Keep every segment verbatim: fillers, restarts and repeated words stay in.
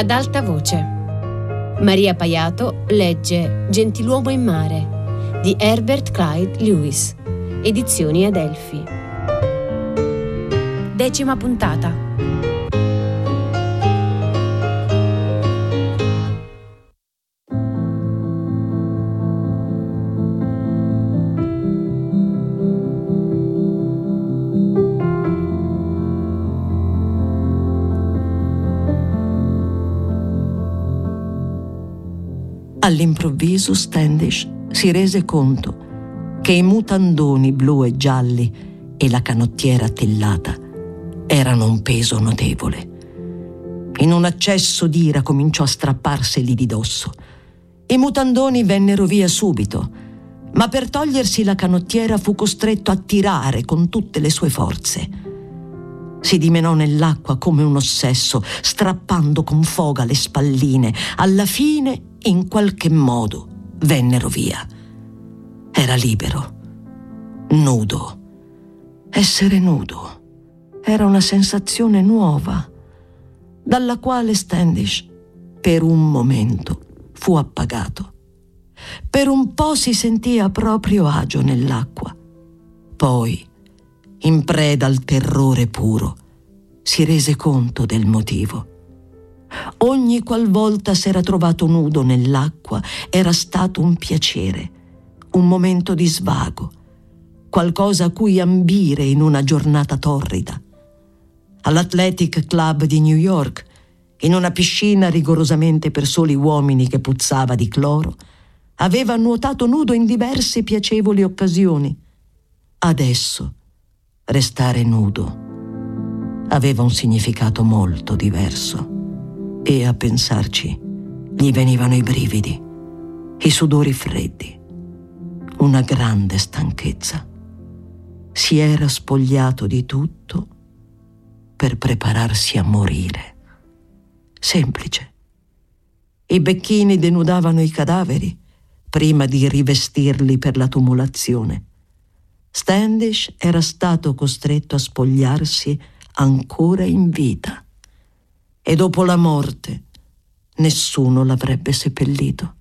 Ad alta voce. Maria Paiato legge Gentiluomo in mare di Herbert Clyde Lewis, edizioni Adelphi. Decima puntata. All'improvviso Standish si rese conto che i mutandoni blu e gialli e la canottiera attillata erano un peso notevole. In un accesso d'ira cominciò a strapparseli di dosso. I mutandoni vennero via subito, ma per togliersi la canottiera fu costretto a tirare con tutte le sue forze. Si dimenò nell'acqua come un ossesso, strappando con foga le spalline. Alla fine, in qualche modo, vennero via. Era libero, nudo. Essere nudo era una sensazione nuova, dalla quale Standish, per un momento, fu appagato. Per un po' si sentì a proprio agio nell'acqua. Poi, in preda al terrore puro, si rese conto del motivo. Ogni qualvolta s'era trovato nudo nell'acqua era stato un piacere, un momento di svago, qualcosa a cui ambire in una giornata torrida. All'Athletic Club di New York, in una piscina rigorosamente per soli uomini che puzzava di cloro, aveva nuotato nudo in diverse piacevoli occasioni. Adesso, restare nudo aveva un significato molto diverso. E a pensarci gli venivano i brividi, i sudori freddi, una grande stanchezza. Si era spogliato di tutto per prepararsi a morire. Semplice. I becchini denudavano i cadaveri prima di rivestirli per la tumulazione. Standish era stato costretto a spogliarsi ancora in vita. E dopo la morte nessuno l'avrebbe seppellito.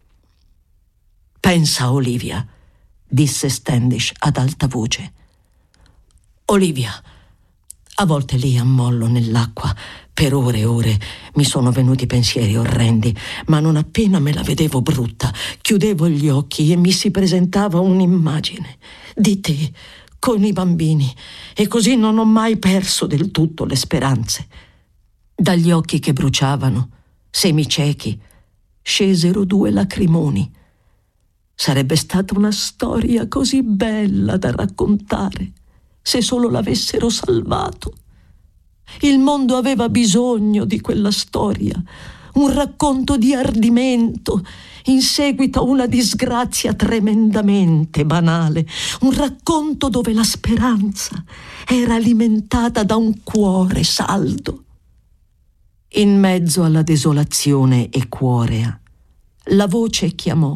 «Pensa a Olivia», disse Standish ad alta voce. «Olivia, a volte lì a mollo nell'acqua, per ore e ore, mi sono venuti pensieri orrendi, ma non appena me la vedevo brutta, chiudevo gli occhi e mi si presentava un'immagine di te con i bambini, e così non ho mai perso del tutto le speranze». Dagli occhi che bruciavano, semiciechi, scesero due lacrimoni. Sarebbe stata una storia così bella da raccontare, se solo l'avessero salvato. Il mondo aveva bisogno di quella storia, un racconto di ardimento in seguito a una disgrazia tremendamente banale, un racconto dove la speranza era alimentata da un cuore saldo. In mezzo alla desolazione equorea, la voce chiamò: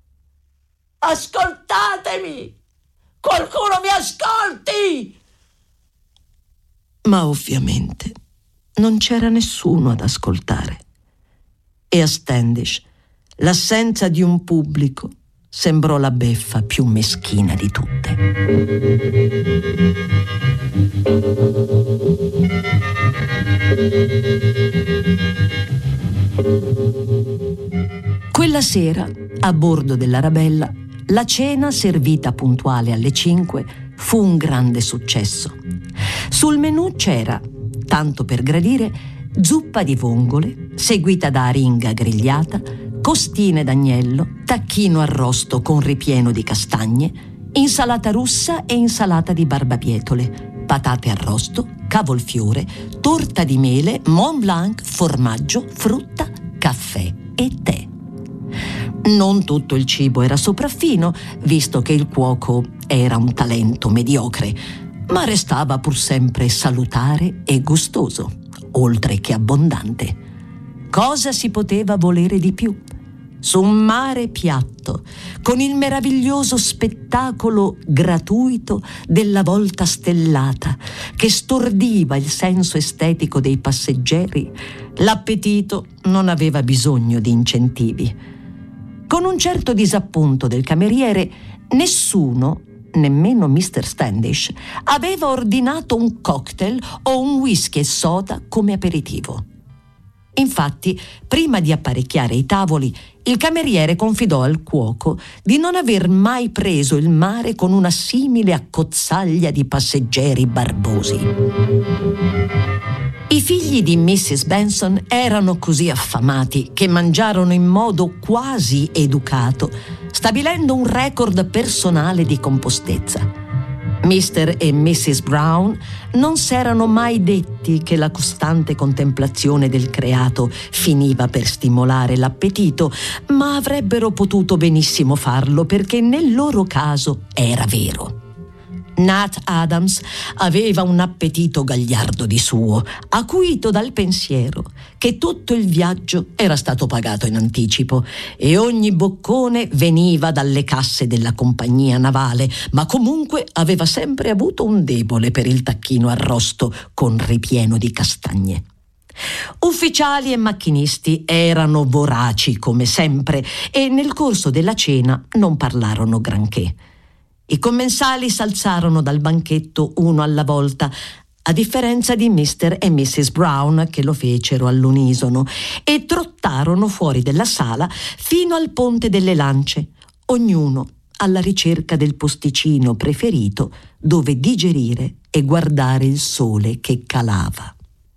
«Ascoltatemi! Qualcuno mi ascolti!» Ma ovviamente non c'era nessuno ad ascoltare. E a Standish l'assenza di un pubblico sembrò la beffa più meschina di tutte. Quella sera, a bordo dell'Arabella, la cena, servita puntuale alle cinque, fu un grande successo. Sul menù c'era, tanto per gradire, zuppa di vongole, seguita da aringa grigliata, costine d'agnello, tacchino arrosto con ripieno di castagne, insalata russa e insalata di barbabietole, patate arrosto, cavolfiore, torta di mele, Mont Blanc, formaggio, frutta, caffè e tè. Non tutto il cibo era sopraffino, visto che il cuoco era un talento mediocre, ma restava pur sempre salutare e gustoso, oltre che abbondante. Cosa si poteva volere di più? su un mare piatto, con il meraviglioso spettacolo gratuito della volta stellata che stordiva il senso estetico dei passeggeri, l'appetito non aveva bisogno di incentivi. Con un certo disappunto del cameriere, nessuno, nemmeno mister Standish, aveva ordinato un cocktail o un whisky e soda come aperitivo. Infatti, prima di apparecchiare i tavoli, il cameriere confidò al cuoco di non aver mai preso il mare con una simile accozzaglia di passeggeri barbosi. I figli di missus Benson erano così affamati che mangiarono in modo quasi educato, stabilendo un record personale di compostezza. mister e missus Brown non s'erano mai detti che la costante contemplazione del creato finiva per stimolare l'appetito, ma avrebbero potuto benissimo farlo perché nel loro caso era vero. Nat Adams aveva un appetito gagliardo di suo, acuito dal pensiero che tutto il viaggio era stato pagato in anticipo e ogni boccone veniva dalle casse della compagnia navale, ma comunque aveva sempre avuto un debole per il tacchino arrosto con ripieno di castagne. Ufficiali e macchinisti erano voraci come sempre e nel corso della cena non parlarono granché. I commensali s'alzarono dal banchetto uno alla volta, a differenza di mister e missus Brown che lo fecero all'unisono, e trottarono fuori della sala fino al Ponte delle Lance, ognuno alla ricerca del posticino preferito dove digerire e guardare il sole che calava.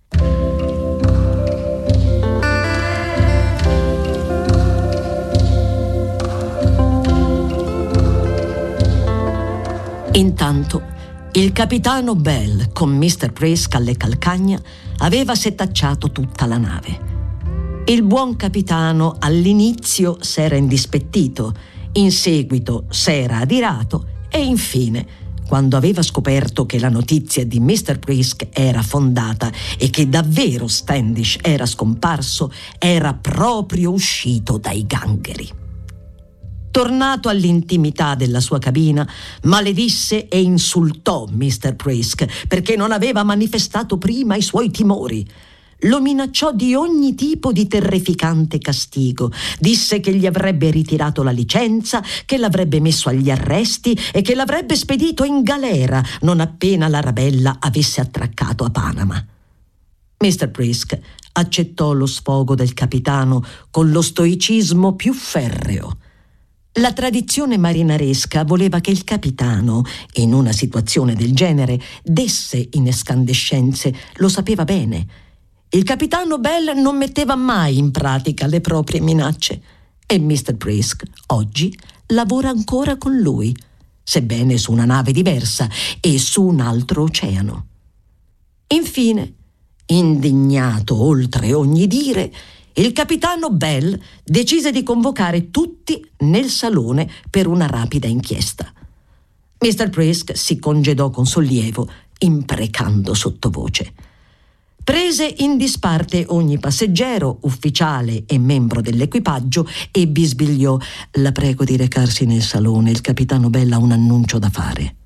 Intanto il capitano Bell con mister Prisk alle calcagna aveva setacciato tutta la nave. Il buon capitano all'inizio s'era indispettito, in seguito s'era adirato e infine, quando aveva scoperto che la notizia di mister Prisk era fondata e che davvero Standish era scomparso, era proprio uscito dai gangheri. Tornato all'intimità della sua cabina, maledisse e insultò mister Prisk perché non aveva manifestato prima i suoi timori. Lo minacciò di ogni tipo di terrificante castigo. Disse che gli avrebbe ritirato la licenza, che l'avrebbe messo agli arresti e che l'avrebbe spedito in galera non appena l'Arabella avesse attraccato a Panama. mister Prisk accettò lo sfogo del capitano con lo stoicismo più ferreo. La tradizione marinaresca voleva che il capitano, in una situazione del genere, desse in escandescenze, lo sapeva bene. Il capitano Bell non metteva mai in pratica le proprie minacce e mister Prisk oggi lavora ancora con lui, sebbene su una nave diversa e su un altro oceano. Infine, indignato oltre ogni dire, il capitano Bell decise di convocare tutti nel salone per una rapida inchiesta. mister Prisk si congedò con sollievo, imprecando sottovoce. Prese in disparte ogni passeggero, ufficiale e membro dell'equipaggio e bisbigliò: «La prego di recarsi nel salone, il capitano Bell ha un annuncio da fare».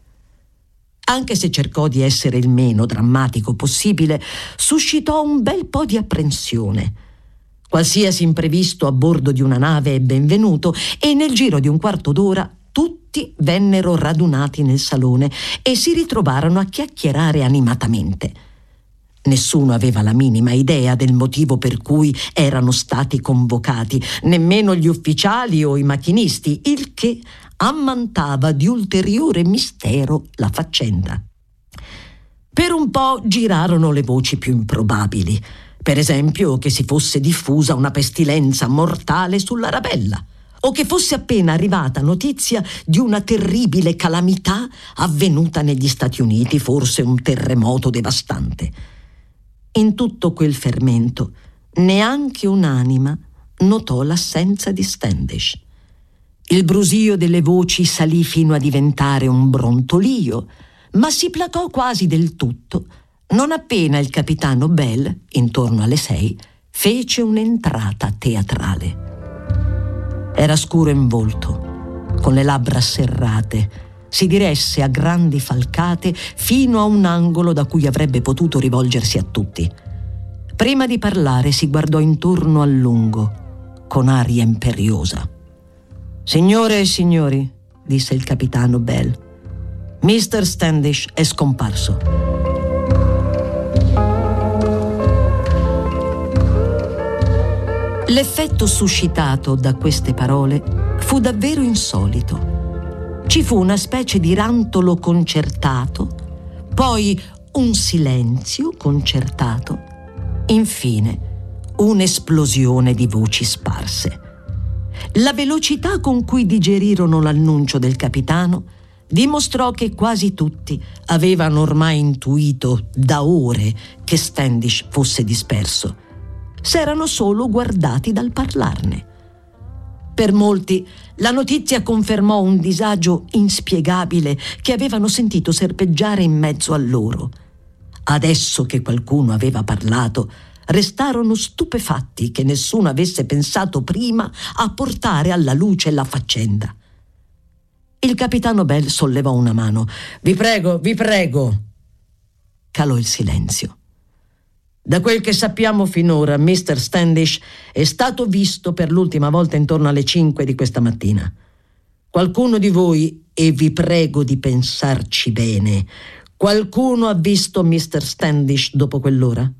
Anche se cercò di essere il meno drammatico possibile, suscitò un bel po' di apprensione. Qualsiasi imprevisto a bordo di una nave è benvenuto e nel giro di un quarto d'ora tutti vennero radunati nel salone e si ritrovarono a chiacchierare animatamente. Nessuno aveva la minima idea del motivo per cui erano stati convocati, nemmeno gli ufficiali o i macchinisti, il che ammantava di ulteriore mistero la faccenda. Per un po' girarono le voci più improbabili. Per esempio che si fosse diffusa una pestilenza mortale sull'Arabella, o che fosse appena arrivata notizia di una terribile calamità avvenuta negli Stati Uniti, forse un terremoto devastante. In tutto quel fermento neanche un'anima notò l'assenza di Standish. Il brusio delle voci salì fino a diventare un brontolio, ma si placò quasi del tutto non appena il capitano Bell, intorno alle sei, fece un'entrata teatrale. Era scuro in volto, con le labbra serrate. Si diresse a grandi falcate fino a un angolo da cui avrebbe potuto rivolgersi a tutti. Prima di parlare si guardò intorno a lungo, con aria imperiosa. «Signore e signori», disse il capitano Bell, «mister Standish è scomparso». L'effetto suscitato da queste parole fu davvero insolito. Ci fu una specie di rantolo concertato, poi un silenzio concertato, infine un'esplosione di voci sparse. La velocità con cui digerirono l'annuncio del capitano dimostrò che quasi tutti avevano ormai intuito da ore che Standish fosse disperso. S'erano solo guardati dal parlarne. Per molti la notizia confermò un disagio inspiegabile che avevano sentito serpeggiare in mezzo a loro. Adesso che qualcuno aveva parlato, restarono stupefatti che nessuno avesse pensato prima a portare alla luce la faccenda. Il capitano Bell sollevò una mano. «Vi prego, vi prego!» Calò il silenzio. Da quel che sappiamo finora, mister Standish è stato visto per l'ultima volta intorno alle cinque di questa mattina. Qualcuno di voi, e vi prego di pensarci bene, qualcuno ha visto mister Standish dopo quell'ora?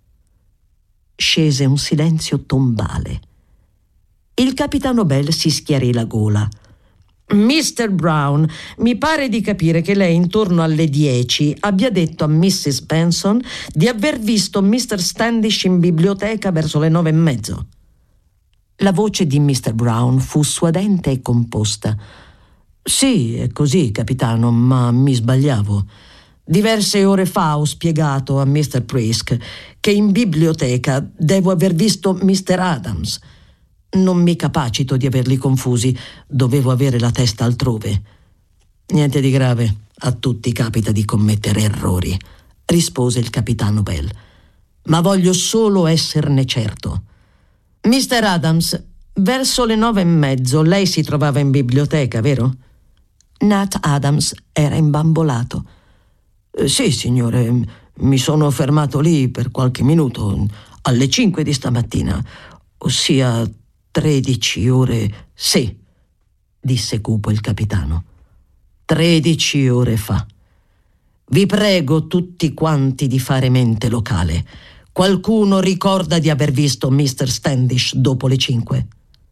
Scese un silenzio tombale. Il capitano Bell si schiarì la gola. «mister Brown, mi pare di capire che lei intorno alle dieci abbia detto a missus Benson di aver visto mister Standish in biblioteca verso le nove e mezzo». La voce di mister Brown fu suadente e composta. «Sì, è così, capitano, ma mi sbagliavo. Diverse ore fa ho spiegato a mister Prisk che in biblioteca devo aver visto mister Adams. Non mi capacito di averli confusi, dovevo avere la testa altrove». «Niente di grave, a tutti capita di commettere errori», rispose il capitano Bell. «Ma voglio solo esserne certo. mister Adams, verso le nove e mezzo lei si trovava in biblioteca, vero?» Nat Adams era imbambolato. «Sì, signore, mi sono fermato lì per qualche minuto, alle cinque di stamattina, ossia tredici ore, sì», disse cupo il capitano. «Tredici ore fa. Vi prego tutti quanti di fare mente locale. Qualcuno ricorda di aver visto mister Standish dopo le cinque?»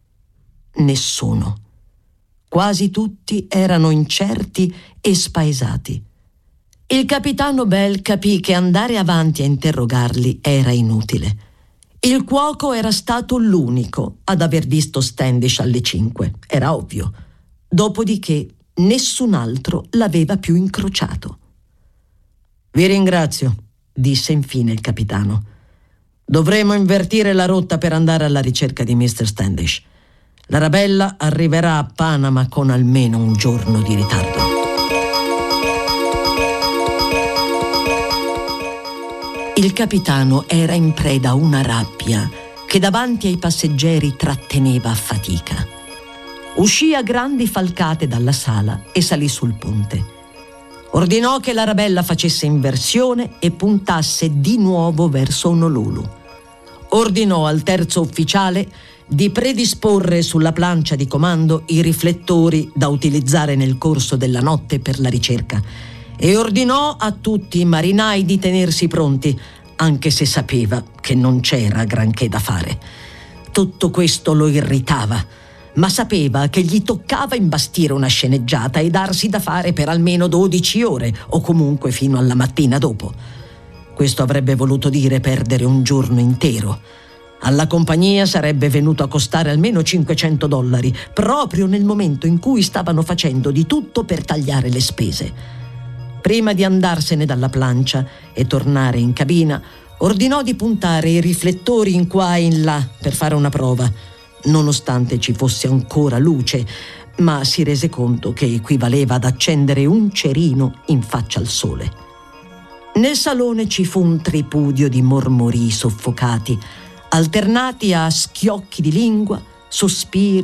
Nessuno. Quasi tutti erano incerti e spaesati. Il capitano Bell capì che andare avanti a interrogarli era inutile. Il cuoco era stato l'unico ad aver visto Standish alle cinque, era ovvio. Dopodiché nessun altro l'aveva più incrociato. «Vi ringrazio», disse infine il capitano. «Dovremo invertire la rotta per andare alla ricerca di mister Standish. L'Arabella arriverà a Panama con almeno un giorno di ritardo». Il capitano era in preda a una rabbia che davanti ai passeggeri tratteneva a fatica. Uscì a grandi falcate dalla sala e salì sul ponte. Ordinò che l'Arabella facesse inversione e puntasse di nuovo verso Honolulu. Ordinò al terzo ufficiale di predisporre sulla plancia di comando i riflettori da utilizzare nel corso della notte per la ricerca e ordinò a tutti i marinai di tenersi pronti, anche se sapeva che non c'era granché da fare. Tutto questo lo irritava, ma sapeva che gli toccava imbastire una sceneggiata e darsi da fare per almeno dodici ore, o comunque fino alla mattina dopo. Questo avrebbe voluto dire perdere un giorno intero. Alla compagnia sarebbe venuto a costare almeno cinquecento dollari, proprio nel momento in cui stavano facendo di tutto per tagliare le spese. Prima di andarsene dalla plancia e tornare in cabina, ordinò di puntare i riflettori in qua e in là per fare una prova, nonostante ci fosse ancora luce, ma si rese conto che equivaleva ad accendere un cerino in faccia al sole. Nel salone ci fu un tripudio di mormorii soffocati, alternati a schiocchi di lingua, sospiri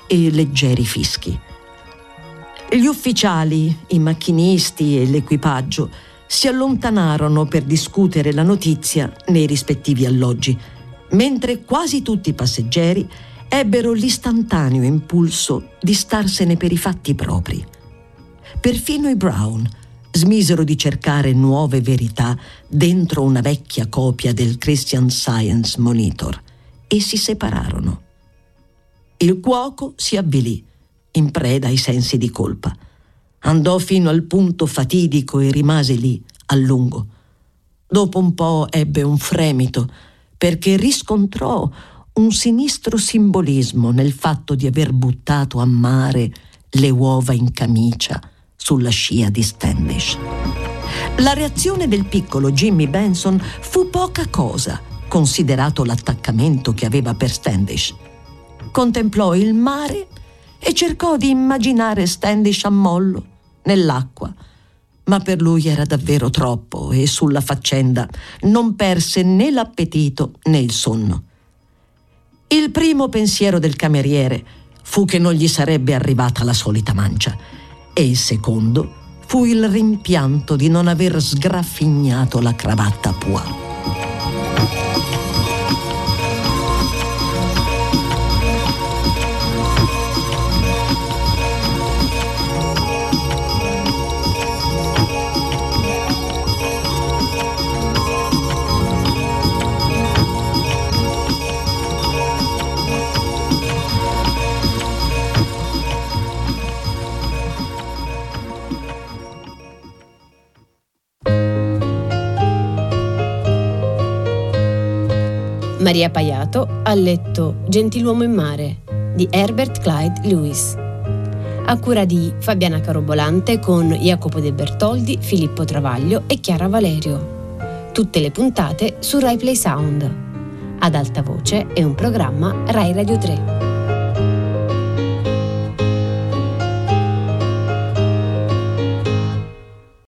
e leggeri fischi. Gli ufficiali, i macchinisti e l'equipaggio si allontanarono per discutere la notizia nei rispettivi alloggi, mentre quasi tutti i passeggeri ebbero l'istantaneo impulso di starsene per i fatti propri. Perfino i Brown smisero di cercare nuove verità dentro una vecchia copia del Christian Science Monitor e si separarono. Il cuoco si avvilì, in preda ai sensi di colpa. Andò fino al punto fatidico e rimase lì a lungo. Dopo un po' ebbe un fremito, perché riscontrò un sinistro simbolismo nel fatto di aver buttato a mare le uova in camicia sulla scia di Standish. La reazione del piccolo Jimmy Benson fu poca cosa, considerato l'attaccamento che aveva per Standish. Contemplò il mare e cercò di immaginare Standish a mollo nell'acqua, ma per lui era davvero troppo e sulla faccenda non perse né l'appetito né il sonno. Il primo pensiero del cameriere fu che non gli sarebbe arrivata la solita mancia, e il secondo fu il rimpianto di non aver sgraffignato la cravatta a pois. Maria Paiato ha letto Gentiluomo in mare di Herbert Clyde Lewis, a cura di Fabiana Carobolante con Jacopo De Bertoldi, Filippo Travaglio e Chiara Valerio. Tutte le puntate su Rai Play Sound. Ad alta voce è un programma Rai Radio tre.